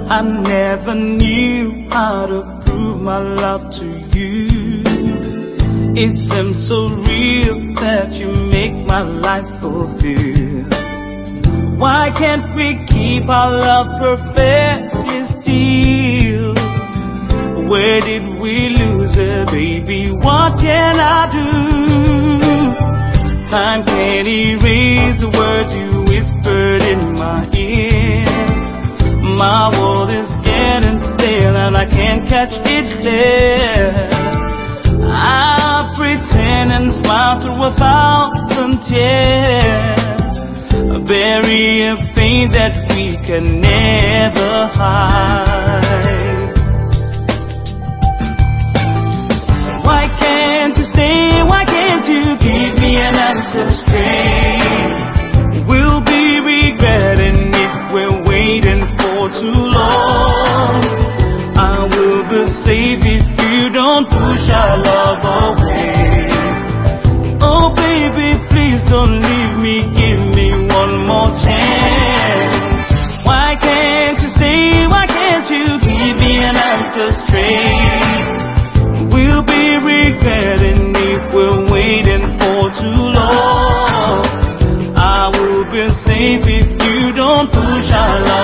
I never knew how to prove my love to you. It seems so real that you make my life fulfill. Why can't we keep our love perfectly still? Where did we lose it, baby? What can I do? Time can't erase the words you whispered in my ears. My world is getting stale and I can't catch it there. I pretend and smile through 1,000 tears, bury a pain that we can never hide. Why can't you stay? Why can't you give me an answer straight? We'll be regretting if we're waiting for too long. I will be safe if you don't push our love away. Oh baby, please don't leave me, give me one more chance. Why can't you stay? Why can't you give me an answer straight? We'll be regretting if we're waiting for too long. I will be safe if you don't push our love